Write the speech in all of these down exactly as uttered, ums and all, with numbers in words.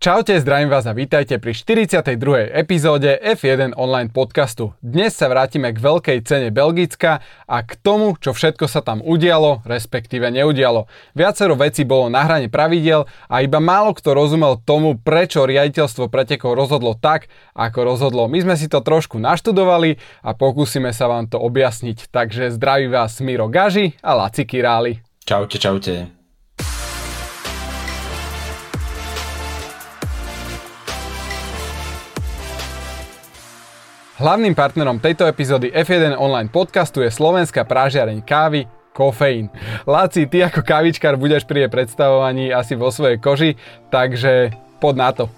Čaute, zdravím vás a vítajte pri štyridsiatej druhej epizóde ef jeden online podcastu. Dnes sa vrátime k veľkej cene Belgicka a k tomu, čo všetko sa tam udialo, respektíve neudialo. Viacero vecí bolo na hrane pravidiel a iba málo kto rozumel tomu, prečo riaditeľstvo pretekov rozhodlo tak, ako rozhodlo. My sme si to trošku naštudovali a pokúsime sa vám to objasniť. Takže zdraví vás Miro Gaži a Laci Királi. Čaute, čaute. Hlavným partnerom tejto epizódy ef jeden online podcastu je slovenská prážiareň kávy Kofeín. Laci, ty ako kávičkár budeš pri jej predstavovaní asi vo svojej koži, takže poď na to.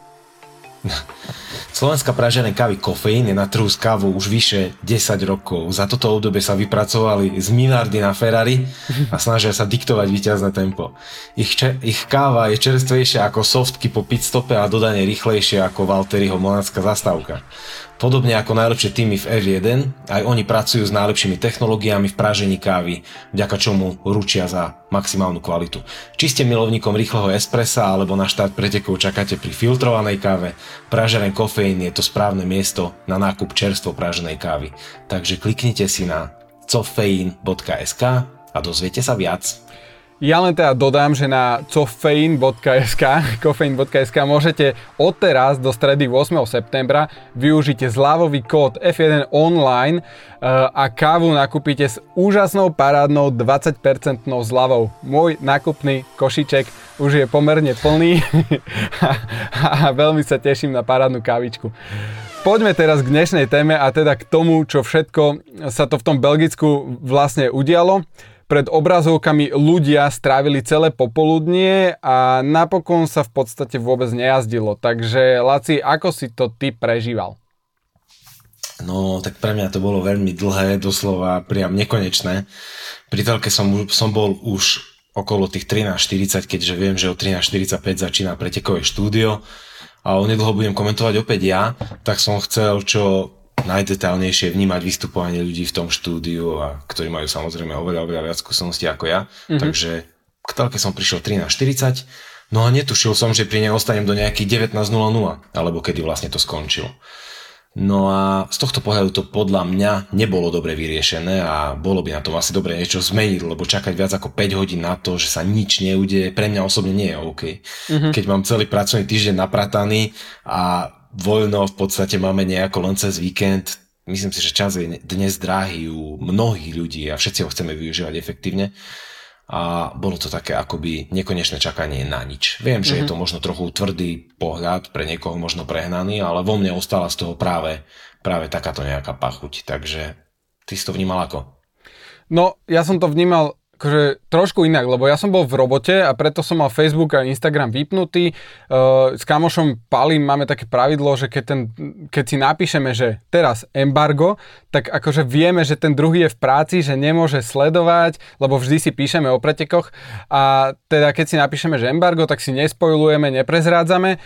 Slovenská pražiareň kávy Kofeín je na trhu s kávou už vyše desať rokov. Za toto obdobie sa vypracovali z miliardy na Ferrari a snažia sa diktovať víťazné tempo. Ich, če- ich káva je čerstvejšia ako softky po pitstope a dodane rýchlejšie ako Valtteriho monacká zastávka. Podobne ako najlepšie týmy v ef jeden, aj oni pracujú s najlepšími technológiami v pražení kávy, vďaka čomu ručia za maximálnu kvalitu. Či ste milovníkom rýchleho espressa alebo na štart pretekov čakáte pri filtrovanej káve, pražiareň Kofeín je to správne miesto na nákup čerstvo praženej kávy. Takže kliknite si na cofein bodka es ká a dozviete sa viac. Ja len teda dodám, že na cofein bodka es ká, cofein bodka es ká môžete odteraz do stredy ôsmeho septembra využiť zľavový kód ef jeden online a kávu nakúpite s úžasnou parádnou dvadsať percent zľavou. Môj nákupný košiček už je pomerne plný a veľmi sa teším na parádnu kávičku. Poďme teraz k dnešnej téme a teda k tomu, čo všetko sa to v tom Belgicku vlastne udialo. Pred obrazovkami ľudia strávili celé popoludnie a napokon sa v podstate vôbec nejazdilo. Takže Laci, ako si to ty prežíval? No, tak pre mňa to bolo veľmi dlhé, doslova priam nekonečné. Pri telke som, som bol už okolo tých trinásť štyridsať, keďže viem, že o trinásť štyridsaťpäť začína pretekové štúdio a onedlho budem komentovať opäť ja, tak som chcel čo najdetailnejšie vnímať vystupovanie ľudí v tom štúdiu, a ktorí majú samozrejme oveľa, oveľa viac skúseností ako ja. Mm-hmm. Takže k telke som prišiel trinásť štyridsať, no a netušil som, že pri nej ostanem do nejakých devätnásť nula nula, alebo kedy vlastne to skončilo. No a z tohto pohľadu to podľa mňa nebolo dobre vyriešené a bolo by na tom asi dobre niečo zmeniť, lebo čakať viac ako päť hodín na to, že sa nič neudeje, pre mňa osobne nie je OK. Mm-hmm. Keď mám celý pracovný týždeň naprataný a voľno v podstate máme nejako len cez víkend. Myslím si, že čas je dnes drahý u mnohých ľudí a všetci ho chceme využívať efektívne. A bolo to také akoby nekonečné čakanie na nič. Viem, že mm-hmm. je to možno trochu tvrdý pohľad, pre niekoho možno prehnaný, ale vo mne ostala z toho práve, práve takáto nejaká pachuť. Takže ty si to vnímal ako? No, ja som to vnímal akože trošku inak, lebo ja som bol v robote a preto som mal Facebook a Instagram vypnutý. Uh, s kamošom Palim máme také pravidlo, že keď, ten, keď si napíšeme, že teraz embargo, tak akože vieme, že ten druhý je v práci, že nemôže sledovať, lebo vždy si píšeme o pretekoch a teda keď si napíšeme, že embargo, tak si nespoilujeme, neprezrádzame,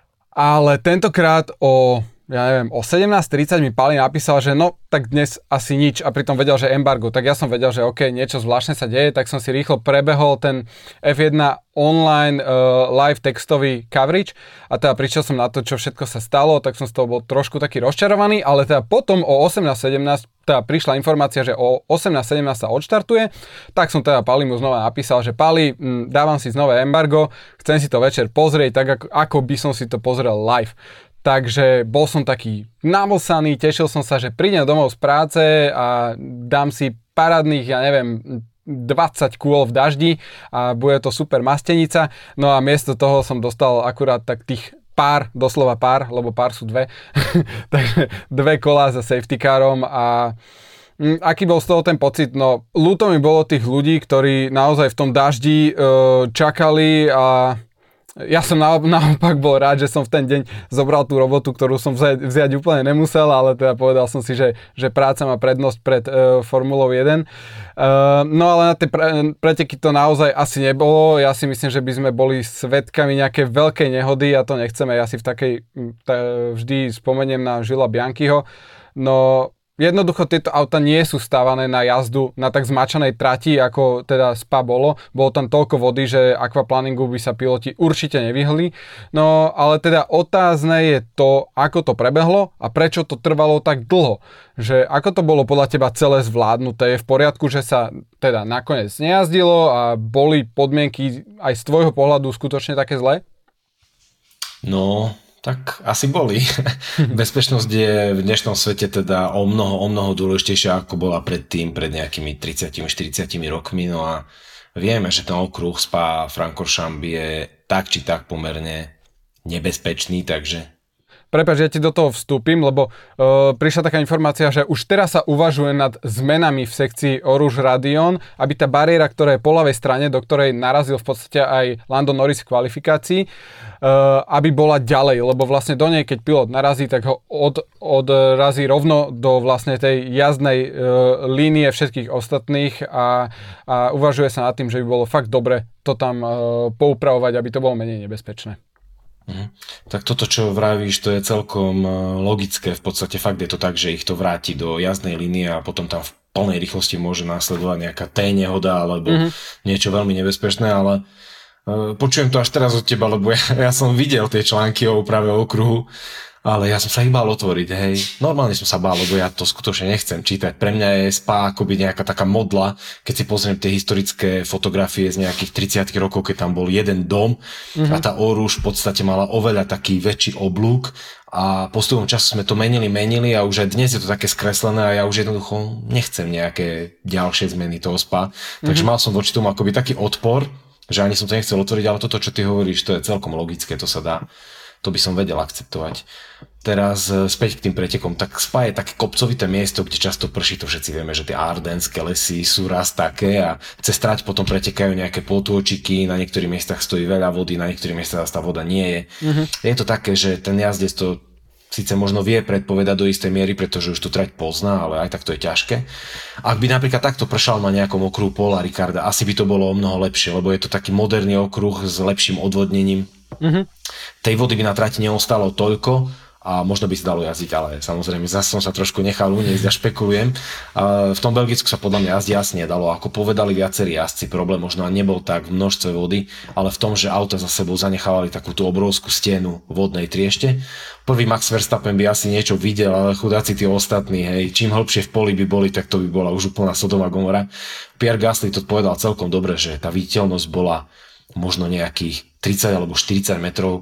ale tentokrát o ja neviem, o sedemnásť tridsať mi Pali napísal, že no, tak dnes asi nič a pritom vedel, že embargo. Tak ja som vedel, že OK, niečo zvláštne sa deje, tak som si rýchlo prebehol ten ef jeden online uh, live textový coverage a teda prišiel som na to, čo všetko sa stalo, tak som z toho bol trošku taký rozčarovaný, ale teda potom o osemnásť sedemnásť teda prišla informácia, že o osemnásť sedemnásť sa odštartuje, tak som teda Pali mu znova napísal, že Pali, m, dávam si znova embargo, chcem si to večer pozrieť, tak ako, ako by som si to pozrel live. Takže bol som taký namlsaný, tešil som sa, že prídem domov z práce a dám si parádnych, ja neviem, dvadsať kôl v daždi a bude to super mastenica. No a miesto toho som dostal akurát tak tých pár, doslova pár, lebo pár sú dve, takže dve kolá za safety carom a aký bol z toho ten pocit? No, ľúto mi bolo tých ľudí, ktorí naozaj v tom daždi čakali a ja som naopak bol rád, že som v ten deň zobral tú robotu, ktorú som vziať, vziať úplne nemusel, ale teda povedal som si, že, že práca má prednosť pred uh, Formulou jeden. Uh, no ale na tie pre, preteky to naozaj asi nebolo. Ja si myslím, že by sme boli svedkami nejakej veľkej nehody a to nechceme. Ja si v takej, t- vždy spomeniem na Žila Bianchiho. No Jednoducho tieto auta nie sú stávané na jazdu na tak zmačanej trati, ako teda Spa bolo. Bolo tam toľko vody, že aquaplaningu by sa piloti určite nevyhli. No ale teda otázne je to, ako to prebehlo a prečo to trvalo tak dlho. Že ako to bolo podľa teba celé zvládnuté? Je v poriadku, že sa teda nakoniec nejazdilo a boli podmienky aj z tvojho pohľadu skutočne také zlé? No... Tak asi boli. Bezpečnosť je v dnešnom svete teda o mnoho, o mnoho dôležitejšia, ako bola predtým, pred nejakými tridsať štyridsať rokmi. No a vieme, že ten okruh Spa-Francorchamps je tak či tak pomerne nebezpečný, takže... Prepáč, ja ti do toho vstúpim, lebo uh, prišla taká informácia, že už teraz sa uvažuje nad zmenami v sekcii Eau Radion, aby tá bariéra, ktorá je po ľavej strane, do ktorej narazil v podstate aj Lando Norris v kvalifikácii, uh, aby bola ďalej, lebo vlastne do nej, keď pilot narazí, tak ho od, odrazí rovno do vlastne tej jazdnej uh, línie všetkých ostatných a, a uvažuje sa nad tým, že by bolo fakt dobre to tam uh, poupravovať, aby to bolo menej nebezpečné. Mhm. Tak toto, čo vravíš, to je celkom logické. V podstate fakt je to tak, že ich to vráti do jazdnej línie a potom tam v plnej rýchlosti môže následovať nejaká té nehoda alebo mm-hmm. niečo veľmi nebezpečné, ale uh, počujem to až teraz od teba, lebo ja, ja som videl tie články o úprave okruhu, ale ja som sa ich bál otvoriť, hej. Normálne som sa bál, lebo ja to skutočne nechcem čítať. Pre mňa je Spa akoby nejaká taká modla, keď si pozriem tie historické fotografie z nejakých tridsiatych rokov, keď tam bol jeden dom mm-hmm. a tá Eau Rouge v podstate mala oveľa taký väčší oblúk a postupom času sme to menili, menili a už aj dnes je to také skreslené a ja už jednoducho nechcem nejaké ďalšie zmeny toho Spa. Takže mm-hmm. mal som voči tomu akoby taký odpor, že ani som to nechcel otvoriť, ale toto, čo ty hovoríš, to je celkom logické, to sa dá. To by som vedel akceptovať. Teraz späť k tým pretekom, tak Spa je také kopcovité miesto, kde často prší, to všetci vieme, že tie ardenské lesy sú raz také a cez trať potom pretekajú nejaké potôčiky, na niektorých miestach stojí veľa vody, na niektorých miestach tá voda nie je. Mm-hmm. Je to také, že ten jazdec to síce možno vie predpovedať do istej miery, pretože už tú trať pozná, ale aj tak to je ťažké. Ak by napríklad takto pršal na nejakom okruhu Paula Ricarda, asi by to bolo o mnoho lepšie, lebo je to taký moderný okruh s lepším odvodnením. Mm-hmm. Tej vody by na trati neostalo toľko a možno by sa dalo jazdiť, ale samozrejme zase som sa trošku nechal uniesť a špekulujem. A v tom Belgicku sa podľa mňa jazdiť asi nedalo. Ako povedali viacerí jazdci, problém možno nebol tak v množstve vody, ale v tom, že auta za sebou zanechávali takúto obrovskú stenu vodnej triešte. Prvý Max Verstappen by asi niečo videl, ale chudáci tí ostatní, hej, čím hlbšie v poli by boli, tak to by bola už úplná Sodoma Gomora. Pierre Gasly to povedal celkom dobre, že tá viditeľnosť bola možno nejakých tridsať alebo štyridsať metrov,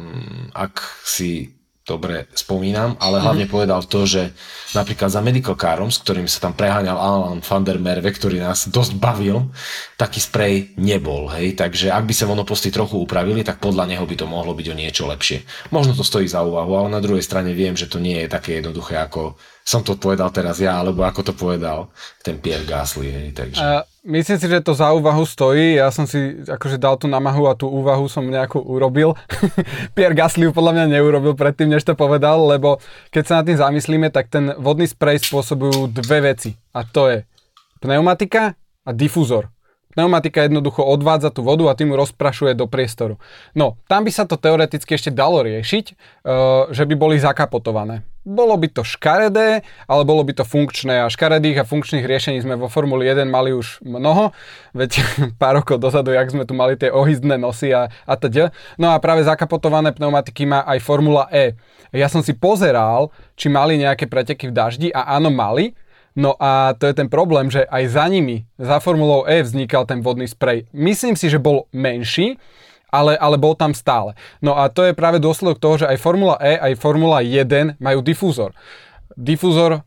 ak si dobre spomínam, ale hlavne povedal to, že napríklad za medical carom, s ktorým sa tam preháňal Alain van der Merwe, ktorý nás dosť bavil, taký sprej nebol, hej, takže ak by sa monoposty trochu upravili, tak podľa neho by to mohlo byť o niečo lepšie. Možno to stojí za úvahu, ale na druhej strane viem, že to nie je také jednoduché, ako som to povedal teraz ja, alebo ako to povedal ten Pierre Gasly, hej, takže... Uh, myslím si, že to za úvahu stojí, ja som si akože dal tú namahu a tú úvahu som nejakú urobil. Pierre Gasly podľa mňa neurobil predtým, než to povedal, lebo keď sa nad tým zamyslíme, tak ten vodný sprej spôsobujú dve veci a to je pneumatika a difúzor. Pneumatika jednoducho odvádza tú vodu a tým ju rozprašuje do priestoru. No, tam by sa to teoreticky ešte dalo riešiť, že by boli zakapotované. Bolo by to škaredé, ale bolo by to funkčné a škaredých a funkčných riešení sme vo Formuli jeden mali už mnoho, veď pár rokov dozadu, jak sme tu mali tie ohyzdné nosy a, a teda. No a práve zakapotované pneumatiky má aj Formula E. Ja som si pozeral, či mali nejaké preteky v daždi a áno, mali. No a to je ten problém, že aj za nimi, za Formulou E vznikal ten vodný sprej. Myslím si, že bol menší, ale, ale bol tam stále. No a to je práve dôsledok toho, že aj Formula E, aj Formula jeden majú difúzor. Difúzor e,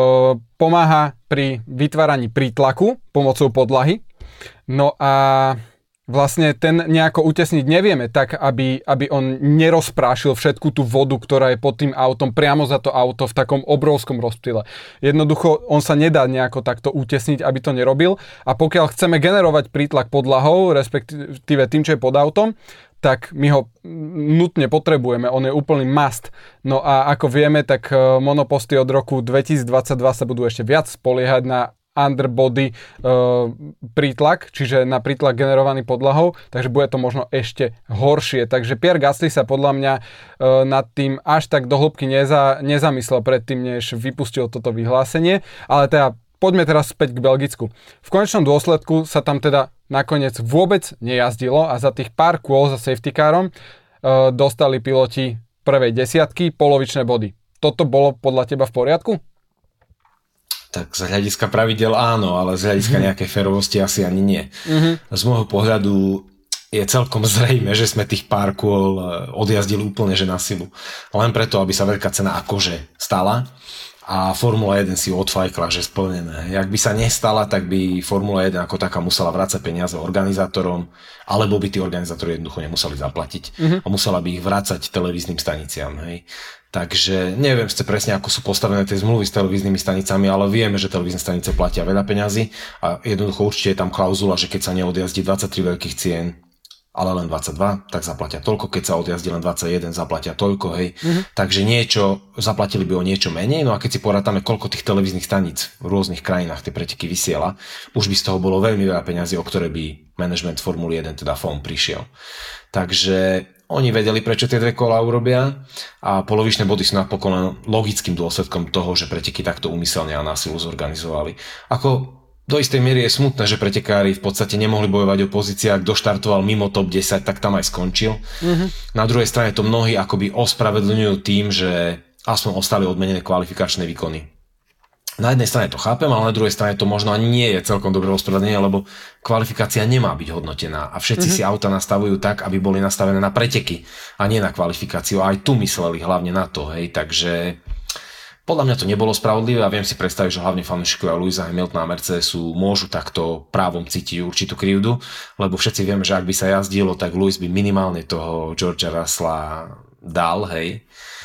pomáha pri vytváraní prítlaku pomocou podlahy. No a vlastne ten nejako utesniť nevieme tak, aby, aby on nerozprášil všetku tú vodu, ktorá je pod tým autom, priamo za to auto v takom obrovskom rozptyle. Jednoducho, on sa nedá nejako takto utesniť, aby to nerobil. A pokiaľ chceme generovať prítlak podlahou, respektíve tým, čo je pod autom, tak my ho nutne potrebujeme, on je úplný must. No a ako vieme, tak monoposty od roku dvetisícdvadsaťdva sa budú ešte viac spoliehať na underbody uh, prítlak, čiže na prítlak generovaný podlahou, takže bude to možno ešte horšie. Takže Pierre Gasly sa podľa mňa uh, nad tým až tak do hĺbky neza, nezamyslel predtým, než vypustil toto vyhlásenie, ale teda poďme teraz späť k Belgicku. V konečnom dôsledku sa tam teda nakoniec vôbec nejazdilo a za tých pár kôl za safety carom uh, dostali piloti prvej desiatky polovičné body. Toto bolo podľa teba v poriadku? Tak z hľadiska pravidel áno, ale z hľadiska mm-hmm. nejakej férovosti asi ani nie. Mm-hmm. Z môjho pohľadu je celkom zrejme, že sme tých pár kôl odjazdili úplne že na silu. Len preto, aby sa veľká cena akože stala a Formula jeden si odfajkla, že splnené. Jak by sa nestala, tak by Formula jeden ako taká musela vrácať peniaze organizátorom, alebo by tí organizátori jednoducho nemuseli zaplatiť. Mm-hmm. A musela by ich vrácať televíznym staniciam, hej. Takže neviem ste presne, ako sú postavené tie zmluvy s televíznymi stanicami, ale vieme, že televízne stanice platia veľa peňazí a jednoducho určite je tam klauzula, že keď sa neodjazdí dvadsaťtri veľkých cien, ale len dvadsaťdva, tak zaplatia toľko, keď sa odjazdí len dvadsaťjeden, zaplatia toľko, hej. Mm-hmm. Takže niečo, zaplatili by o niečo menej, no a keď si porátame, koľko tých televíznych staníc v rôznych krajinách tie preteky vysiela, už by z toho bolo veľmi veľa peňazí, o ktoré by management Formuly jeden, teda F O M, prišiel. Takže oni vedeli, prečo tie dve kola urobia a polovičné body sú napokon len logickým dôsledkom toho, že preteky takto úmyselne a násilu zorganizovali. Ako do istej miery je smutné, že pretekári v podstate nemohli bojovať o pozície, ak doštartoval mimo top desať, tak tam aj skončil. Mm-hmm. Na druhej strane to mnohí akoby ospravedlňujú tým, že aspoň ostali odmenené kvalifikačné výkony. Na jednej strane to chápem, ale na druhej strane to možno ani nie je celkom dobré ospravedlnenie, lebo kvalifikácia nemá byť hodnotená a všetci mm-hmm. si auta nastavujú tak, aby boli nastavené na preteky a nie na kvalifikáciu. A aj tu mysleli hlavne na to, hej, takže podľa mňa to nebolo spravodlivé a viem si predstaviť, že hlavne fanúšikovia Lewisa Hamiltona a Mercedesu môžu takto právom cítiť určitú krivdu, lebo všetci vieme, že ak by sa jazdilo, tak Lewis by minimálne toho Georgea Russella dal, hej,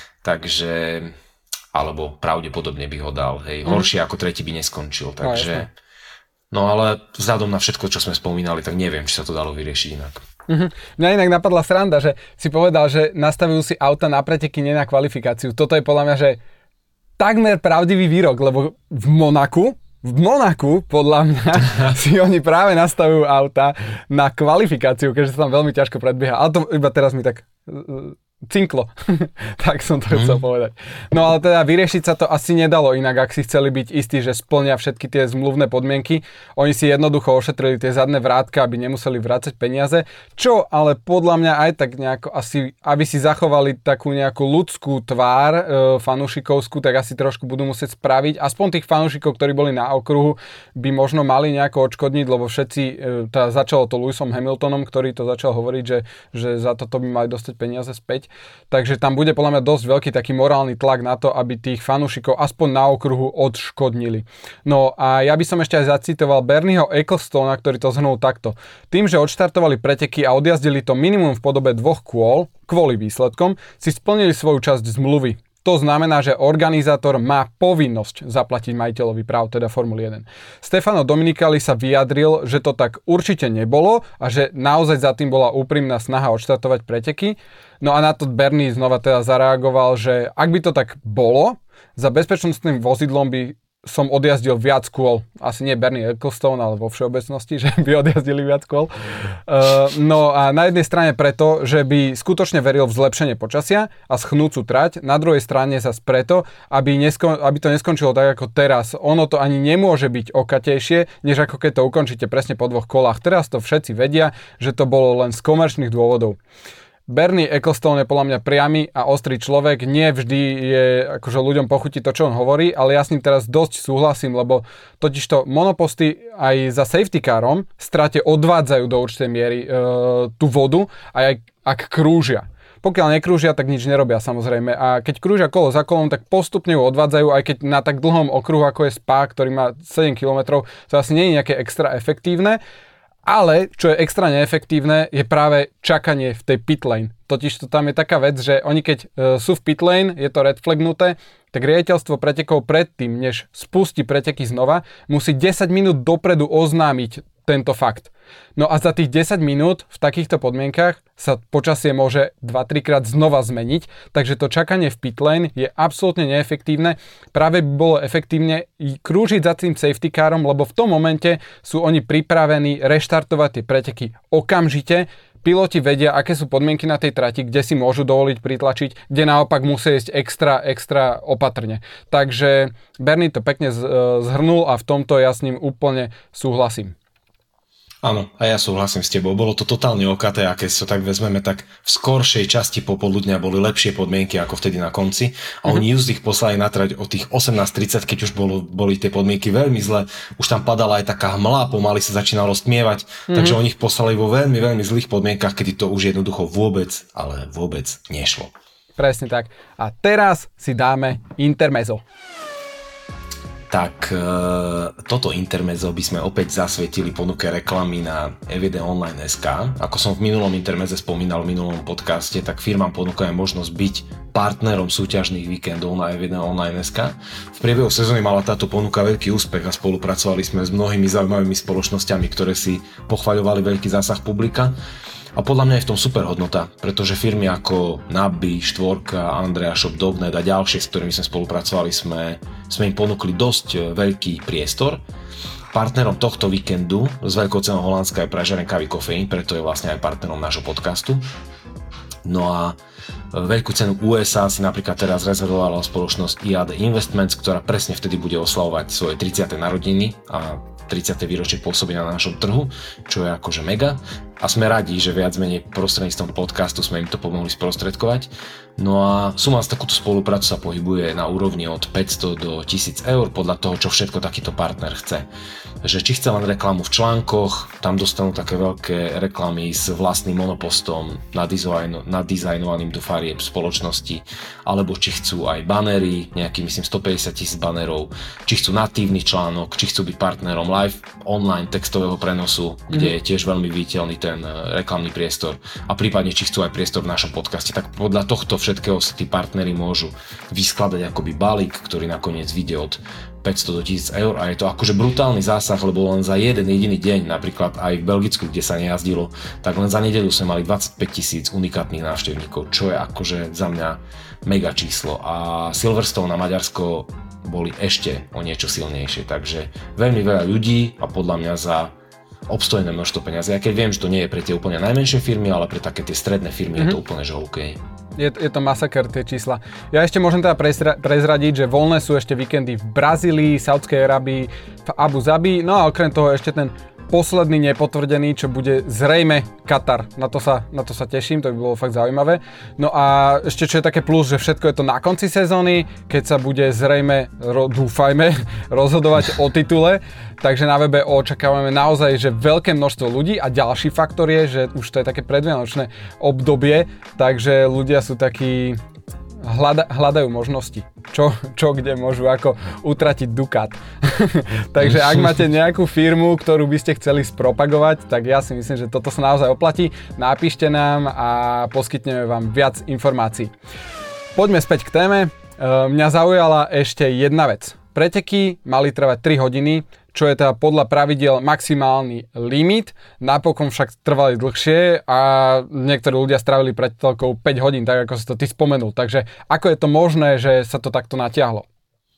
takže alebo pravdepodobne by ho dal, hej, mm. horšie ako tretí by neskončil, takže no, no ale vzhľadom na všetko, čo sme spomínali, tak neviem, či sa to dalo vyriešiť inak. Mm-hmm. Mňa inak napadla sranda, že si povedal, že nastavujú si auta na preteky, nie na kvalifikáciu. Toto je podľa mňa, že takmer pravdivý výrok, lebo v Monaku, v Monaku podľa mňa si oni práve nastavujú auta na kvalifikáciu, keďže sa tam veľmi ťažko predbieha. Ale to iba teraz mi tak cinklo. Tak som to chcel mm. povedať. No ale teda vyriešiť sa to asi nedalo inak, ak si chceli byť istí, že splnia všetky tie zmluvné podmienky. Oni si jednoducho ošetrili tie zadné vrátka, aby nemuseli vrácať peniaze. Čo ale podľa mňa aj tak nejako asi, aby si zachovali takú nejakú ľudskú tvár e, fanúšikovskú, tak asi trošku budú musieť spraviť. Aspoň tých fanúšikov, ktorí boli na okruhu, by možno mali nejako odškodniť, lebo všetci, e, teda začalo to Lewisom Hamiltonom, ktorý to začal hovoriť, že, že za toto by mali dostať peniaze späť. Takže tam bude podľa mňa dosť veľký taký morálny tlak na to, aby tých fanúšikov aspoň na okruhu odškodnili. No a ja by som ešte aj zacitoval Bernieho Ecclestona, ktorý to zhrnul takto. Tým, že odštartovali preteky a odjazdili to minimum v podobe dvoch kôl, kvôli výsledkom, si splnili svoju časť zmluvy. To znamená, že organizátor má povinnosť zaplatiť majiteľovi práv, teda Formuly jeden. Stefano Domenicali sa vyjadril, že to tak určite nebolo a že naozaj za tým bola úprimná snaha odštartovať preteky. No a na to Bernie znova teda zareagoval, že ak by to tak bolo, za bezpečnostným vozidlom by som odjazdil viac kôl. Asi nie Bernie Ecclestone, ale vo všeobecnosti, že by odjazdili viac kôl. Uh, no a na jednej strane preto, že by skutočne veril v zlepšenie počasia a schnúcu trať, na druhej strane zas preto, aby, nesko- aby to neskončilo tak ako teraz. Ono to ani nemôže byť okatejšie, než ako keď to ukončíte presne po dvoch kolách. Teraz to všetci vedia, že to bolo len z komerčných dôvodov. Bernie Ecclestone je podľa mňa priamy a ostrý človek, nie vždy je akože ľuďom pochutí to, čo on hovorí, ale ja s ním teraz dosť súhlasím, lebo totižto monoposty aj za safety carom strate odvádzajú do určitej miery e, tú vodu, aj ak krúžia. Pokiaľ nekrúžia, tak nič nerobia samozrejme a keď krúžia kolo za kolom, tak postupne ju odvádzajú, aj keď na tak dlhom okruhu, ako je Spa, ktorý má sedem kilometrov, to asi nie je nejaké extra efektívne. Ale, čo je extra neefektívne, je práve čakanie v tej pit lane. Totiž to tam je taká vec, že oni keď e, sú v pit lane, je to red flagnuté, tak riaditeľstvo pretekov predtým, než spustí preteky znova, musí desať minút dopredu oznámiť tento fakt. No a za tých desať minút v takýchto podmienkach sa počasie môže dva tri krát znova zmeniť, takže to čakanie v pitlane je absolútne neefektívne. Práve by bolo efektívne krúžiť za tým safety carom, lebo v tom momente sú oni pripravení reštartovať tie preteky okamžite. Piloti vedia, aké sú podmienky na tej trati, kde si môžu dovoliť pritlačiť, kde naopak musia ísť extra, extra opatrne. Takže Bernie to pekne zhrnul a v tomto ja s ním úplne súhlasím. Áno, a ja súhlasím s tebou. Bolo to totálne okaté a keď sa tak vezmeme, tak v skoršej časti popoludňa boli lepšie podmienky ako vtedy na konci. A oni mm-hmm. ich poslali na trať o tých osemnásť tridsať, keď už bolo, boli tie podmienky veľmi zlé. Už tam padala aj taká hmla, pomaly sa začínalo stmievať. Mm-hmm. Takže oni ich poslali vo veľmi, veľmi zlých podmienkach, kedy to už jednoducho vôbec, ale vôbec nešlo. Presne tak. A teraz si dáme intermezzo. Tak e, toto intermezzo by sme opäť zasvietili ponuke reklamy na evidenonline bodka es ká. Ako som v minulom intermeze spomínal v minulom podcaste, tak firmám ponúkajú možnosť byť partnerom súťažných víkendov na evidenonline bodka es ká. V priebehu sezóny mala táto ponuka veľký úspech a spolupracovali sme s mnohými zaujímavými spoločnosťami, ktoré si pochvaľovali veľký zásah publika. A podľa mňa je v tom super hodnota, pretože firmy ako Nabi, Štvorka, Andrea Shop, Dognet a ďalšie, s ktorými sme spolupracovali, sme, sme im ponúkli dosť veľký priestor. Partnerom tohto víkendu s veľkou cenou holandská je pražiareň kávy Kofeín, preto je vlastne aj partnerom nášho podcastu. No a veľkú cenu ú es á si napríklad teraz rezervovala spoločnosť í á dé Investments, ktorá presne vtedy bude oslavovať svoje tridsiate narodeniny a tridsiate výročie pôsobenia na našom trhu, čo je akože mega. A sme radi, že viac menej prostredníctvom podcastu sme im to pomohli sprostredkovať. No a suma z takúto spoluprácu sa pohybuje na úrovni od päťsto do tisíc eur podľa toho, čo všetko takýto partner chce. Že či chce len reklamu v článkoch, tam dostanú také veľké reklamy s vlastným monopostom nadizajno, nadizajnovaným do farieb spoločnosti, alebo či chcú aj banery, nejaký myslím stopäťdesiat tisíc banerov, či chcú natívny článok, či chcú byť partnerom live online textového prenosu, kde mm. je tiež veľmi viditeľný ten reklamný priestor a prípadne či chcú aj priestor v našom podcaste, tak podľa tohto všetkého si tí partneri môžu vyskladať akoby balík, ktorý nakoniec vyjde od päťsto do tisíc eur a je to akože brutálny zásah, lebo len za jeden jediný deň, napríklad aj v Belgicku, kde sa nejazdilo, tak len za nedeľu sme mali dvadsaťpäť tisíc unikátnych návštevníkov, čo je akože za mňa mega číslo. A Silverstone a Maďarsko boli ešte o niečo silnejšie, takže veľmi veľa ľudí a podľa mňa za obstojné množstvo peniazy. Ja keď viem, že to nie je pre tie úplne najmenšie firmy, ale pre také tie stredné firmy mm-hmm. je to úplne že OK. Je, je to masaker, tie čísla. Ja ešte môžem teda prezra- prezradiť, že voľné sú ešte víkendy v Brazílii, Saudskej Arabii, v Abu Zabi, no a okrem toho ešte ten posledný nepotvrdený, čo bude zrejme Katar. Na to sa, na to sa teším, to by bolo fakt zaujímavé. No a ešte čo je také plus, že všetko je to na konci sezóny, keď sa bude zrejme, ro, dúfajme, rozhodovať o titule. Takže na webe očakávame naozaj, že veľké množstvo ľudí a ďalší faktor je, že už to je také predvianočné obdobie, takže ľudia sú takí Hľada, hľadajú možnosti, čo, čo kde môžu ako utratiť dukát. Takže ak máte nejakú firmu, ktorú by ste chceli spropagovať, tak ja si myslím, že toto sa naozaj oplatí. Napíšte nám a poskytneme vám viac informácií. Poďme späť k téme. Mňa zaujala ešte jedna vec. Preteky mali trvať tri hodiny, čo je teda podľa pravidiel maximálny limit. Napokon však trvali dlhšie a niektorí ľudia strávili preteľkou päť hodín, tak ako si to ty spomenul. Takže ako je to možné, že sa to takto natiahlo?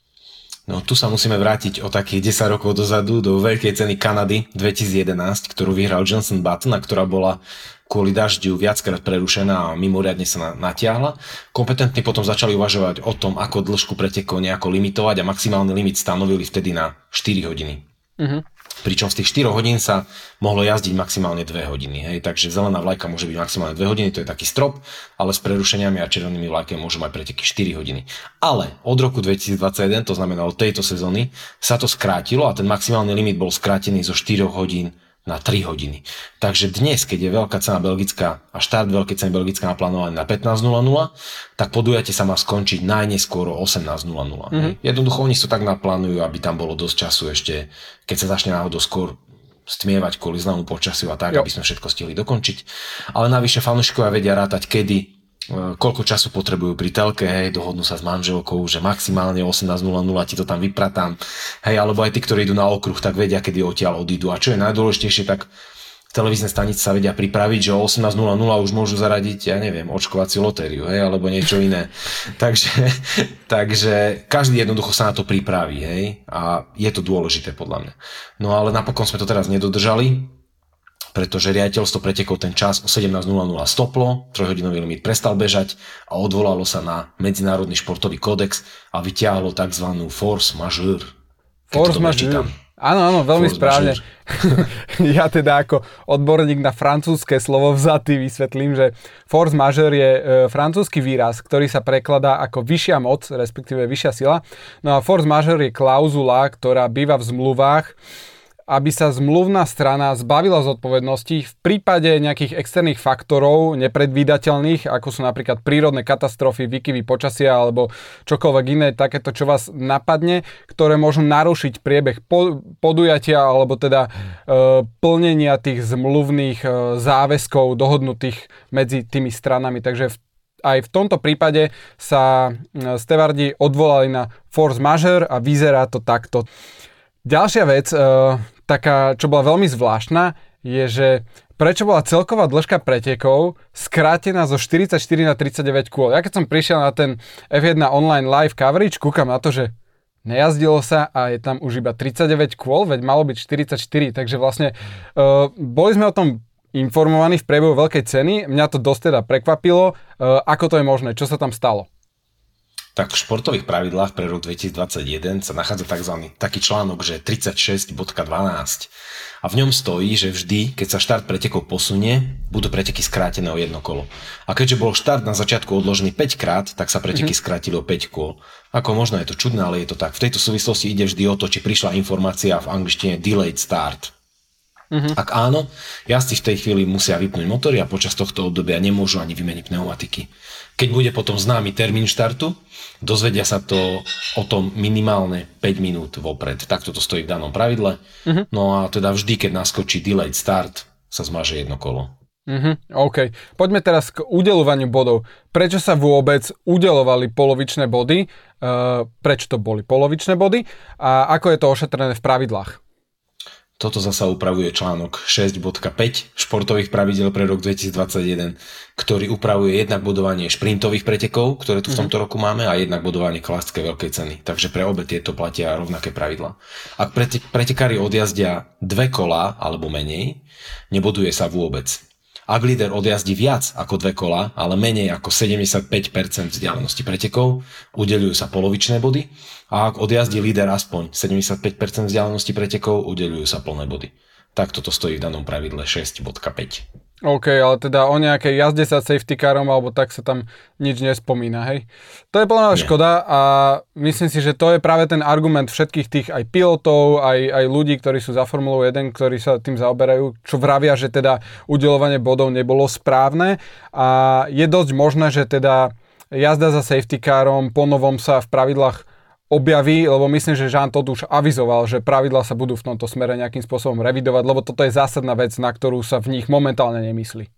No tu sa musíme vrátiť o takých desať rokov dozadu do veľkej ceny Kanady dvetisíc jedenásť, ktorú vyhral Jenson Button a ktorá bola kvôli dažďu viackrát prerušená a mimoriadne sa natiahla. Kompetentní potom začali uvažovať o tom, ako dĺžku pretekov nejako limitovať a maximálny limit stanovili vtedy na štyri hodiny. Uh-huh. Pričom z tých štyroch hodín sa mohlo jazdiť maximálne dve hodiny. Hej. Takže zelená vlajka môže byť maximálne dve hodiny, to je taký strop, ale s prerušeniami a červenými vlajkami môžu mať preteky štyri hodiny. Ale od roku dvetisícdvadsaťjeden, to znamená od tejto sezóny, sa to skrátilo a ten maximálny limit bol skrátený zo štyroch hodín na tri hodiny. Takže dnes, keď je veľká cena belgická a štart veľkej ceny belgická naplánovaný na pätnásť nula nula, tak podujatie sa má skončiť najneskôr o osemnásť nula nula. Mm-hmm. Jednoducho oni to tak naplánujú, aby tam bolo dosť času ešte, keď sa začne náhodou skôr stmievať kvôli zlému počasiu a tak, jo. Aby sme všetko stihli dokončiť. Ale navyše fanúšikovia vedia rátať, kedy koľko času potrebujú pri telke, hej, dohodnú sa s manželkou, že maximálne osemnásť nula nula ti to tam vypratám, hej, alebo aj tí, ktorí idú na okruh, tak vedia, kedy odtiaľ odídu. A čo je najdôležitejšie, tak televízne stanice sa vedia pripraviť, že o osemnásť nula nula už môžu zaradiť, ja neviem, očkovaciu lotériu, hej, alebo niečo iné. takže, takže každý jednoducho sa na to pripraví, hej, a je to dôležité podľa mňa. No ale napokon sme to teraz nedodržali, pretože riaditeľstvo pretekov ten čas o sedemnásť nula nula stoplo, trojhodinový limit prestal bežať a odvolalo sa na Medzinárodný športový kódex a vyťahlo tzv. Force majeure. Force majeure. Áno, áno, veľmi force správne. Ja teda ako odborník na francúzske slovo vzatý vysvetlím, že force majeure je e, francúzsky výraz, ktorý sa prekladá ako vyššia moc, respektíve vyššia sila. No a force majeure je klauzula, ktorá býva v zmluvách, aby sa zmluvná strana zbavila zodpovednosti v prípade nejakých externých faktorov nepredvídateľných, ako sú napríklad prírodné katastrofy, výkyvy počasia alebo čokoľvek iné, takéto, čo vás napadne, ktoré môžu narušiť priebeh podujatia alebo teda e, plnenia tých zmluvných e, záväzkov dohodnutých medzi tými stranami. Takže v aj v tomto prípade sa stevardi odvolali na force majeure a vyzerá to takto. Ďalšia vec, e, taká, čo bola veľmi zvláštna, je, že prečo bola celková dĺžka pretekov skrátená zo štyridsaťštyri na tridsaťdeväť kôl. Ja keď som prišiel na ten ef jeden online live coverage, kúkam na to, že nejazdilo sa a je tam už iba tridsaťdeväť kôl, veď malo byť štyridsaťštyri, takže vlastne e, boli sme o tom informovaní v priebehu veľkej ceny, mňa to dosť teda prekvapilo, e, ako to je možné, čo sa tam stalo. Tak v športových pravidlách pre rok dvetisícdvadsaťjeden sa nachádza tzv. Taký článok, že tridsaťšesť bodka dvanásť. A v ňom stojí, že vždy, keď sa štart pretekov posunie, budú preteky skrátené o jedno kolo. A keďže bol štart na začiatku odložený päť krát, tak sa preteky mm-hmm. skrátili o päť kôl. Ako možno je to čudné, ale je to tak. V tejto súvislosti ide vždy o to, či prišla informácia v angličtine delayed start. Mm-hmm. Ak áno, jazdci v tej chvíli musia vypnúť motory a počas tohto obdobia nemôžu ani vymeniť pneumatiky. Keď bude potom známy termín štartu, dozvedia sa to o tom minimálne päť minút vopred. Takto to stojí v danom pravidle. Mm-hmm. No a teda vždy, keď naskočí delayed start, sa zmaže jedno kolo. Mm-hmm. OK. Poďme teraz k udeľovaniu bodov. Prečo sa vôbec udeľovali polovičné body? Uh, prečo to boli polovičné body? A ako je to ošetrené v pravidlách? Toto zasa upravuje článok šesť bodka päť športových pravidiel pre rok dvetisícdvadsaťjeden, ktorý upravuje jednak bodovanie šprintových pretekov, ktoré tu v tomto roku máme, a jednak bodovanie klasickej veľkej ceny. Takže pre obe tieto platia rovnaké pravidlá. Ak prete- pretekári odjazdia dve kolá alebo menej, neboduje sa vôbec. Ak líder odjazdí viac ako dve kola, ale menej ako sedemdesiatpäť percent vzdialenosti pretekov, udeľujú sa polovičné body, a ak odjazdí líder aspoň sedemdesiatpäť percent vzdialenosti pretekov, udeľujú sa plné body. Takto to stojí v danom pravidle šesť bodka päť. OK, ale teda o nejakej jazde sa safety carom alebo tak sa tam nič nespomína, hej? To je plná škoda a myslím si, že to je práve ten argument všetkých tých aj pilotov, aj, aj ľudí, ktorí sú za Formulou jeden, ktorí sa tým zaoberajú, čo vravia, že teda udeľovanie bodov nebolo správne a je dosť možné, že teda jazda za safety carom po novom sa v pravidlách objaví, lebo myslím, že Jean Todt už avizoval, že pravidlá sa budú v tomto smere nejakým spôsobom revidovať, lebo toto je zásadná vec, na ktorú sa v nich momentálne nemyslí.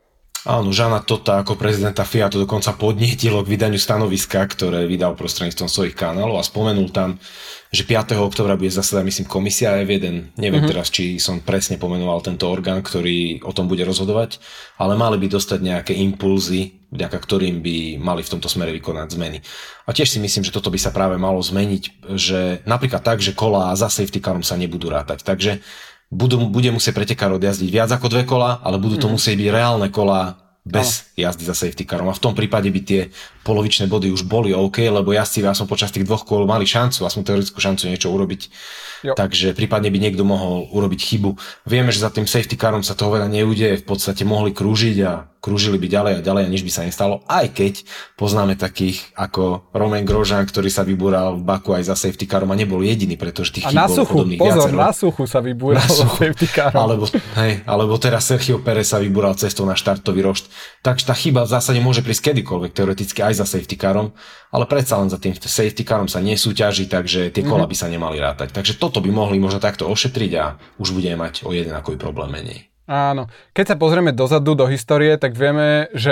Áno, Jeana Todta ako prezidenta F I A to dokonca podnietilo k vydaniu stanoviska, ktoré vydal prostredníctvom svojich kanálov a spomenul tam, že piateho októbra bude zasadať, myslím, komisia ef jeden. Neviem mm-hmm. teraz, či som presne pomenoval tento orgán, ktorý o tom bude rozhodovať, ale mali by dostať nejaké impulzy, vďaka ktorým by mali v tomto smere vykonať zmeny. A tiež si myslím, že toto by sa práve malo zmeniť, že napríklad tak, že kolá za safety carom sa nebudú rátať. Takže budú, bude musieť pretekár odjazdiť viac ako dve kola, ale budú to mm. musieť byť reálne kolá bez no. jazdy za safety carom. A v tom prípade by tie polovičné body už boli OK, lebo jazdci aspoň počas tých dvoch kôl mali šancu, aspoň teoretickú šancu niečo urobiť. Jo. Takže prípadne by niekto mohol urobiť chybu. Vieme, že za tým safety carom sa toho veľa neudeje, v podstate mohli krúžiť a krúžili by ďalej a ďalej a nič by sa nestalo, aj keď poznáme takých ako Romain Grosjean, ktorý sa vybúral v Baku aj za safety carom a nebol jediný, pretože tých chýb bolo podobných viacero. Pozor, na suchu sa vybúral za safety carom. Alebo, hej, alebo teraz Sergio Pérez sa vybúral cestou na štartový rošt. Takže tá chyba v zásade môže prísť kedykoľvek, teoreticky aj za safety carom, ale predsa len za tým safety carom sa nesúťaží, takže tie kola by sa nemali rátať. Takže toto by mohli možno takto ošetriť a už budeme mať o jeden takový problém menej. Áno. Keď sa pozrieme dozadu do histórie, tak vieme, že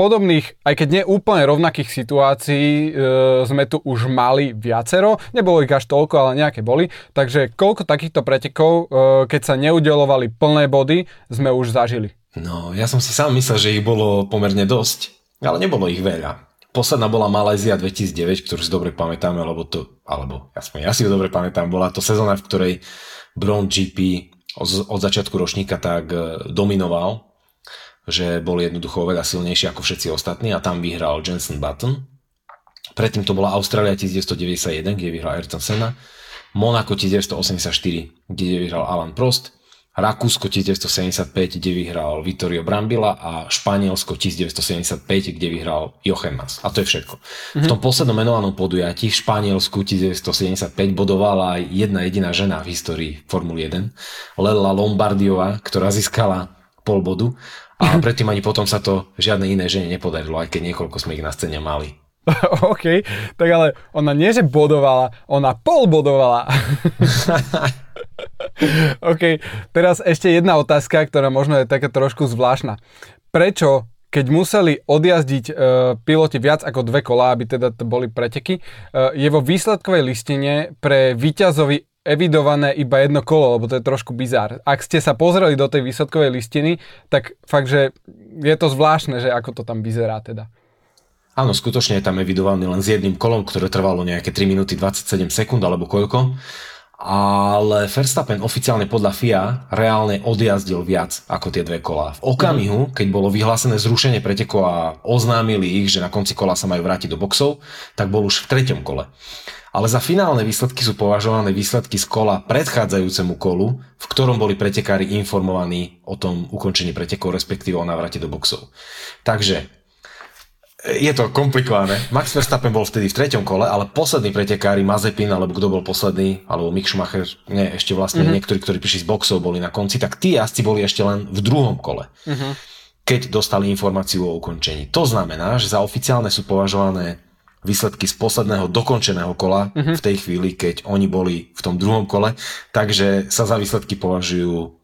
podobných, aj keď nie úplne rovnakých situácií e, sme tu už mali viacero. Nebolo ich až toľko, ale nejaké boli. Takže koľko takýchto pretekov, e, keď sa neudeľovali plné body, sme už zažili? No, ja som si sám myslel, že ich bolo pomerne dosť, ale nebolo ich veľa. Posledná bola Malajzia dvetisícdeväť, ktorú si dobre pamätáme, alebo to, alebo jasne, ja si ju dobre pamätám, bola to sezóna, v ktorej Brown gé pé od začiatku ročníka tak dominoval, že bol jednoducho oveľa silnejší ako všetci ostatní a tam vyhral Jenson Button. Predtým to bola Austrália devätnásťstodeväťdesiatjeden, kde vyhral Ayrton Senna, Monako devätnásťstoosemdesiatštyri, kde vyhral Alain Prost, Rakúsko devätnásťstosedemdesiatpäť, kde vyhral Vittorio Brambilla a Španielsko devätnásťstosedemdesiatpäť, kde vyhral Jochen Mass. A to je všetko. Mm-hmm. V tom poslednom menovanom podujatí v Španielsku devätnásťstosedemdesiatpäť bodovala aj jedna jediná žena v histórii Formuly jeden, Lella Lombardiová, ktorá získala pol bodu a predtým ani potom sa to žiadnej inej žene nepodarilo, aj keď niekoľko sme ich na scéne mali. OK, tak ale ona nie, že bodovala, ona pol bodovala. OK, teraz ešte jedna otázka, ktorá možno je taká trošku zvláštna. Prečo, keď museli odjazdiť e, piloti viac ako dve kolá, aby teda to boli preteky, e, je vo výsledkovej listine pre víťazovi evidované iba jedno kolo, lebo to je trošku bizár. Ak ste sa pozreli do tej výsledkovej listiny, tak fakt, že je to zvláštne, že ako to tam vyzerá teda. Áno, skutočne je tam evidovaný len s jedným kolom, ktoré trvalo nejaké tri minúty dvadsaťsedem sekúnd alebo koľko. Ale Verstappen oficiálne podľa F I A reálne odjazdil viac ako tie dve kolá. V okamihu, keď bolo vyhlásené zrušenie pretekov a oznámili ich, že na konci kola sa majú vrátiť do boxov, tak bol už v treťom kole. Ale za finálne výsledky sú považované výsledky z kola predchádzajúcemu kolu, v ktorom boli pretekári informovaní o tom ukončení pretekov, respektíve o návrate do boxov. Takže je to komplikované. Max Verstappen bol vtedy v treťom kole, ale poslední pretekári, Mazepin, alebo kto bol posledný, alebo Mick Schumacher, nie, ešte vlastne mm-hmm. niektorí, ktorí prišli z boxov, boli na konci, tak tí jazdci boli ešte len v druhom kole, mm-hmm. keď dostali informáciu o ukončení. To znamená, že za oficiálne sú považované výsledky z posledného dokončeného kola mm-hmm. v tej chvíli, keď oni boli v tom druhom kole, takže sa za výsledky považujú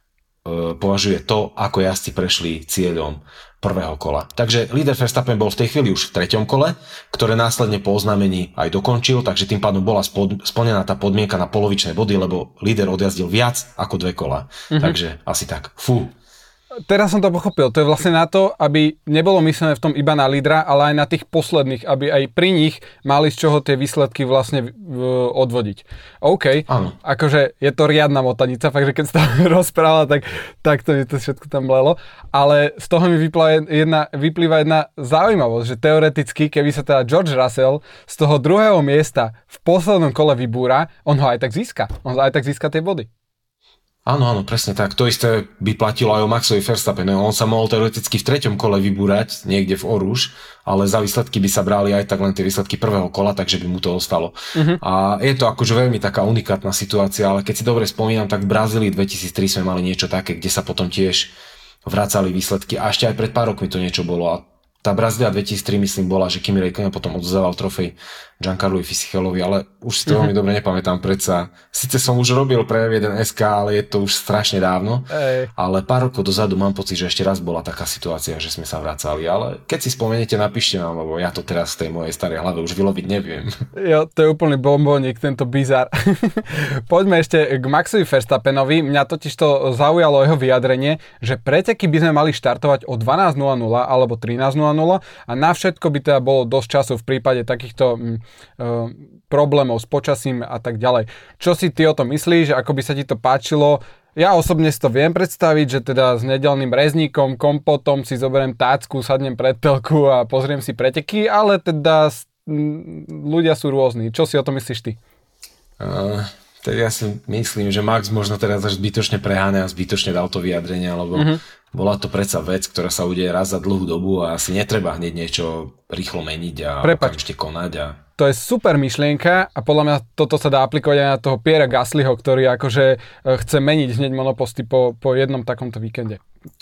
považuje to, ako jazdci prešli cieľom prvého kola. Takže líder Verstappen bol v tej chvíli už v treťom kole, ktoré následne po oznámení aj dokončil, takže tým pádom bola spod, splnená tá podmienka na polovičné body, lebo líder odjazdil viac ako dve kola. Mm-hmm. Takže asi tak. Fú. Teraz som to pochopil. To je vlastne na to, aby nebolo myslené v tom iba na lídra, ale aj na tých posledných, aby aj pri nich mali z čoho tie výsledky vlastne odvodiť. OK. Áno. Akože je to riadna motanica, fakt, že keď sa tam rozprávala, tak, tak to mi to všetko tam blelo. Ale z toho mi vyplýva jedna, vyplýva jedna zaujímavosť, že teoreticky, keby sa teda George Russell z toho druhého miesta v poslednom kole vybúra, on ho aj tak získa. On aj tak získa tie body. Áno, áno, presne tak. To isté by platilo aj o Maxovi Verstappenu. On sa mohol teoreticky v treťom kole vybúrať niekde v Oruž, ale za výsledky by sa brali aj tak len tie výsledky prvého kola, takže by mu to ostalo. Uh-huh. A je to akože veľmi taká unikátna situácia, ale keď si dobre spomínam, tak v Brazílii dvetisíctri sme mali niečo také, kde sa potom tiež vracali výsledky a ešte aj pred pár rokmi to niečo bolo. A tá Brazília dvetisíctri, myslím, bola, že Kimi Räikkönen potom odzával trofej Giancarlovi Fisichelovi, ale už si to veľmi mm-hmm. dobre nepamätám, predsa. Sice som už robil pre ef jeden es ká, ale je to už strašne dávno. Ej. Ale pár rokov dozadu mám pocit, že ešte raz bola taká situácia, že sme sa vracali. Ale keď si spomeniete, napíšte nám, lebo ja to teraz v tej mojej starej hlave už vyloviť neviem. Jo, to je úplný bombónik, tento bizar. Poďme ešte k Maxovi Verstappenovi. Mňa totiž to zaujalo jeho vyjadrenie, že preteky by sme mali štartovať o dvanásť nula nula alebo trinásť nula nula a na všetko by teda bolo dosť času v prípade takýchto Uh, problémov s počasím a tak ďalej. Čo si ty o tom myslíš? Ako by sa ti to páčilo? Ja osobne si to viem predstaviť, že teda s nedeľným rezníkom, kompotom si zoberiem tácku, sadnem pred telku a pozriem si preteky, ale teda m, ľudia sú rôzni. Čo si o tom myslíš ty? Uh, tak ja si myslím, že Max možno teraz až zbytočne preháňa a zbytočne dal to vyjadrenie, lebo uh-huh. bola to predsa vec, ktorá sa udeje raz za dlhú dobu a asi netreba hneď niečo rýchlo meniť a okamžite konať. A... To je super myšlienka a podľa mňa toto sa dá aplikovať aj na toho Pierra Gaslyho, ktorý akože chce meniť hneď monoposty po, po jednom takomto víkende.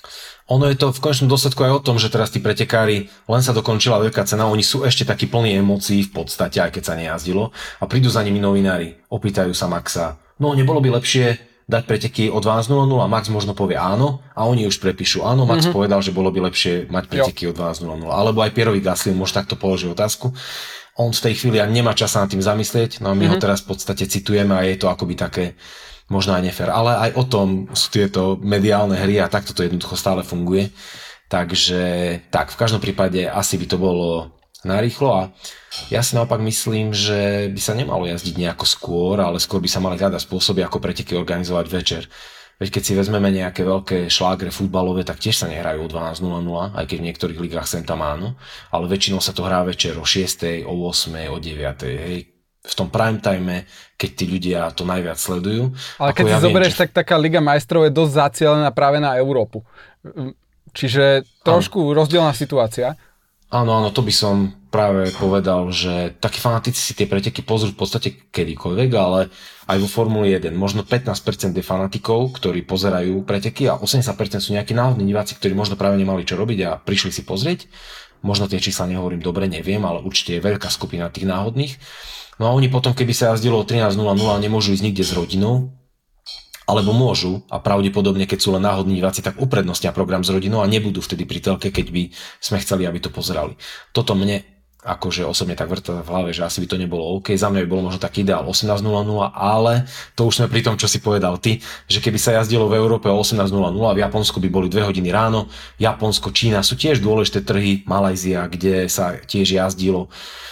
Ono je to v konečnom dôsledku aj o tom, že teraz tí pretekári, len sa dokončila veľká cena, oni sú ešte takí plní emócií v podstate, aj keď sa nejazdilo a prídu za nimi novinári, opýtajú sa Maxa, no nebolo by lepšie dať preteky o dvanásť nula nula, Max možno povie áno a oni už prepíšu áno, Max mm-hmm. povedal, že bolo by lepšie mať preteky jo. o dvanásť nula nula, alebo aj Pierovi Gasly môže takto položiť otázku. On v tej chvíli nemá čas sa nad tým zamyslieť, no a my mm-hmm. ho teraz v podstate citujeme a je to akoby také možno aj nefér, ale aj o tom sú tieto mediálne hry a takto to jednoducho stále funguje. Takže tak, v každom prípade asi by to bolo narýchlo a ja si naopak myslím, že by sa nemalo jazdiť nejako skôr, ale skôr by sa mali hľadať spôsoby, ako preteky organizovať večer. Veď keď si vezmeme nejaké veľké šlágre futbalové, tak tiež sa nehrajú o dvanásť nula nula, aj keď v niektorých ligách sem tam áno, ale väčšinou sa to hrá večer o šiestej, o ôsmej, o deviatej, hej. V tom prime time, keď tí ľudia to najviac sledujú. Ale keď ja si zoberieš, že... tak taká Liga majstrov je dosť zacielená práve na Európu. Čiže trošku áno. rozdielna situácia. Áno, áno, to by som práve povedal, že takí fanatici si tie preteky pozrú v podstate kedykoľvek, ale aj vo Formuli jeden. Možno pätnásť percent je fanatikov, ktorí pozerajú preteky a osemdesiat percent sú nejakí náhodní diváci, ktorí možno práve nemali čo robiť a prišli si pozrieť. Možno tie čísla nehovorím dobre, neviem, ale určite je veľká skupina tých náhodných. No a oni potom, keby sa jazdilo o trinásť nula nula, nemôžu ísť nikde s rodinou, alebo môžu a pravdepodobne, keď sú len náhodní diváci, tak uprednostnia program s rodinou a nebudú vtedy pri telke, keď by sme chceli, aby to pozerali. Toto mne akože osobne tak vrta v hlave, že asi by to nebolo OK. Za mňa by bolo možno tak ideál osemnásť nula nula, ale to už sme pri tom, čo si povedal ty, že keby sa jazdilo v Európe o osemnásť nula nula, v Japonsku by boli dve hodiny ráno, Japonsko, Čína sú tiež dôležité trhy, Malajzia, kde sa tiež jazdilo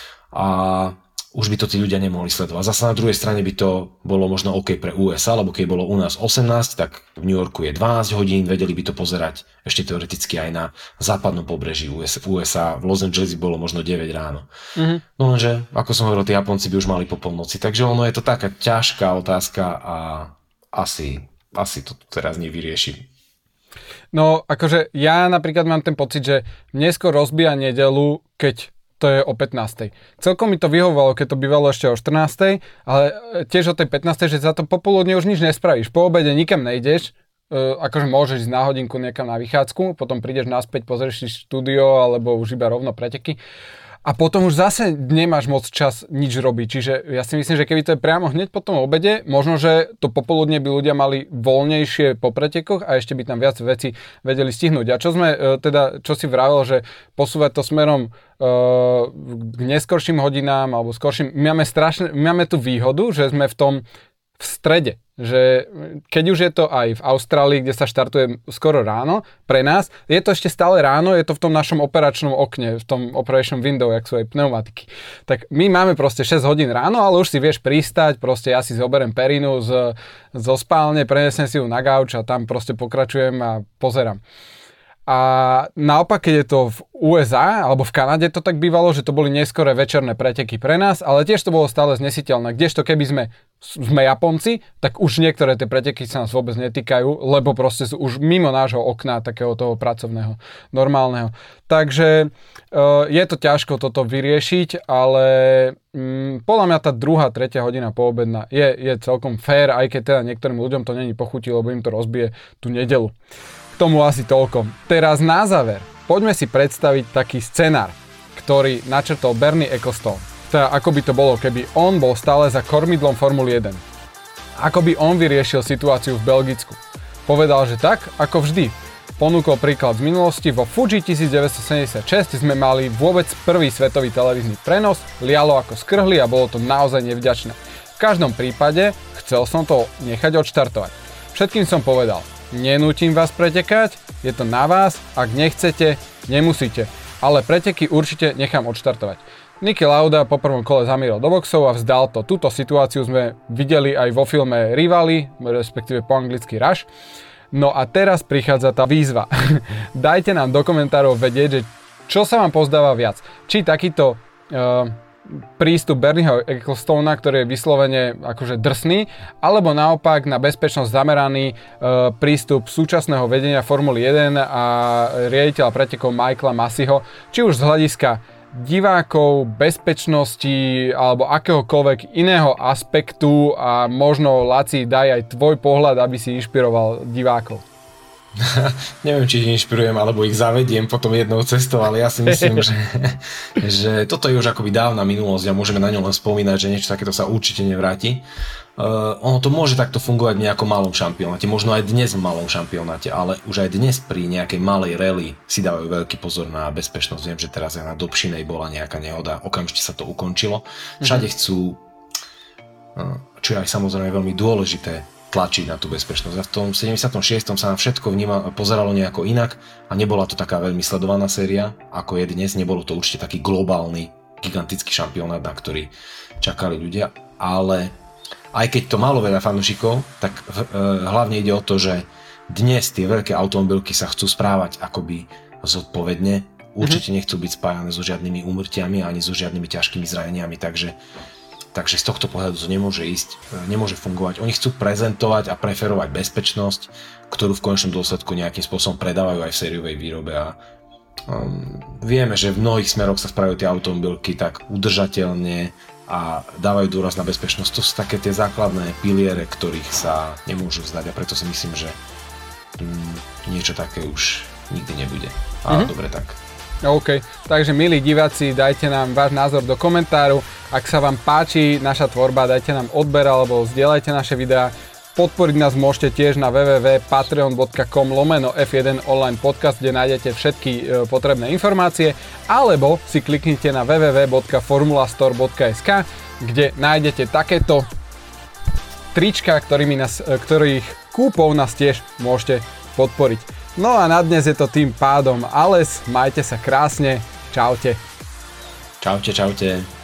a už by to tí ľudia nemohli sledovať. Zase na druhej strane by to bolo možno OK pre ú es á, lebo keď bolo u nás osemnásť, tak v New Yorku je dvanásť hodín, vedeli by to pozerať ešte teoreticky aj na západnom pobreží ú es á. V Los Angeles bolo možno deväť ráno. Mm-hmm. No lenže, ako som hovoril, tí Japonci by už mali po polnoci. Takže ono je to taká ťažká otázka a asi, asi to teraz nevyrieši. No, akože ja napríklad mám ten pocit, že neskôr rozbíja nedeľu, keď to je o pätnástej. Celkom mi to vyhovovalo, keď to bývalo ešte o štrnástej, ale tiež o tej pätnástej, že za to popoludne už nič nespravíš. Po obede nikam nejdeš, e, akože môžeš ísť na hodinku niekam na vychádzku, potom prídeš naspäť, pozrieš si štúdio, alebo už iba rovno preteky. A potom už zase nemáš moc čas nič robiť. Čiže ja si myslím, že keby to je priamo hneď po tom obede, možno, že to popoludne by ľudia mali voľnejšie po pretekoch a ešte by tam viac veci vedeli stihnúť. A čo sme, teda, čo si vravel, že posúvať to smerom uh, k neskorším hodinám alebo skorším, my máme strašne, my máme tú výhodu, že sme v tom v strede, že keď už je to aj v Austrálii, kde sa štartuje skoro ráno, pre nás, je to ešte stále ráno, je to v tom našom operačnom okne, v tom operation window, jak sú aj pneumatiky. Tak my máme proste šesť hodín ráno, ale už si vieš pristať, proste ja si zoberiem perinu z, zo spálne, prenesem si ju na gauč a tam proste pokračujem a pozerám. A naopak, keď je to v ú es á alebo v Kanade to tak bývalo, že to boli neskoré večerné preteky pre nás, ale tiež to bolo stále znesiteľné. Kdežto keby sme, sme Japonci, tak už niektoré tie preteky sa nás vôbec netýkajú, lebo proste sú už mimo nášho okna takého toho pracovného, normálneho. Takže uh, je to ťažko toto vyriešiť, ale um, podľa mňa tá druhá, tretia hodina poobedná je, je celkom fair, aj keď teda niektorým ľuďom to není pochutí, lebo im to rozbije tú nedeľu. Tomu asi toľko. Teraz na záver, poďme si predstaviť taký scenár, ktorý načrtol Bernie Ecclestone. Teda ako by to bolo, keby on bol stále za kormidlom Formuly jeden. Ako by on vyriešil situáciu v Belgicku. Povedal, že tak, ako vždy. Ponúkol príklad z minulosti, vo Fuji devätnásťsedemdesiatšesť sme mali vôbec prvý svetový televízny prenos, lialo ako skrhli a bolo to naozaj nevďačné. V každom prípade chcel som to nechať odštartovať. Všetkým som povedal, nenútim vás pretekať, je to na vás, ak nechcete, nemusíte, ale preteky určite nechám odštartovať. Niki Lauda po prvom kole zamieril do boxov a vzdal to. Túto situáciu sme videli aj vo filme Rivali, respektíve po anglicky Rush. No a teraz prichádza tá výzva. Dajte nám do komentárov vedieť, že čo sa vám pozdáva viac. Či takýto uh, prístup Bernieho Ecclestona, ktorý je vyslovene akože drsný, alebo naopak na bezpečnosť zameraný e, prístup súčasného vedenia Formuly jeden a riaditeľa pretekov Michaela Masseyho, či už z hľadiska divákov, bezpečnosti alebo akéhokoľvek iného aspektu a možno Laci daj aj tvoj pohľad, aby si inšpiroval divákov. Neviem, či ich inšpirujem, alebo ich zavediem potom jednou cestou, ale ja si myslím, že, že toto je už akoby dávna minulosť a môžeme na ňom len spomínať, že niečo takéto sa určite nevráti. Uh, ono to môže takto fungovať v nejakom malom šampionáte, možno aj dnes v malom šampionáte, ale už aj dnes pri nejakej malej rally si dávajú veľký pozor na bezpečnosť. Viem, že teraz aj na Dobšinej bola nejaká nehoda, okamžite sa to ukončilo. Všade mm-hmm. chcú, čo je aj samozrejme veľmi dôležité, tlačiť na tú bezpečnosť. A v tom sedemdesiatom šiestom sa na všetko vníma, pozeralo nejako inak a nebola to taká veľmi sledovaná séria, ako je dnes. Nebolo to určite taký globálny, gigantický šampionát, na ktorý čakali ľudia, ale aj keď to malo veľa fanúšikov, tak e, hlavne ide o to, že dnes tie veľké automobilky sa chcú správať akoby zodpovedne. Určite mm-hmm. nechcú byť spájane so žiadnymi úmrtiami ani so žiadnymi ťažkými zraneniami, takže, takže z tohto pohľadu to nemôže ísť, nemôže fungovať. Oni chcú prezentovať a preferovať bezpečnosť, ktorú v konečnom dôsledku nejakým spôsobom predávajú aj v sériovej výrobe a um, vieme, že v mnohých smeroch sa spravujú tie automobilky tak udržateľne a dávajú dôraz na bezpečnosť. To sú také tie základné piliere, ktorých sa nemôžu vzdať a preto si myslím, že mm, niečo také už nikdy nebude. A mm-hmm. dobre tak. OK, takže milí diváci, dajte nám váš názor do komentáru. Ak sa vám páči naša tvorba, dajte nám odber alebo zdieľajte naše videá. Podporiť nás môžete tiež na w w w bodka patreon bodka com lomeno ef jeden online podcast, kde nájdete všetky e, potrebné informácie, alebo si kliknite na w w w bodka formulastore bodka es ka, kde nájdete takéto trička, ktorými nás, e, ktorých kúpou nás tiež môžete podporiť. No a na dnes je to tým pádom alles, majte sa krásne, čaute. Čaute, čaute.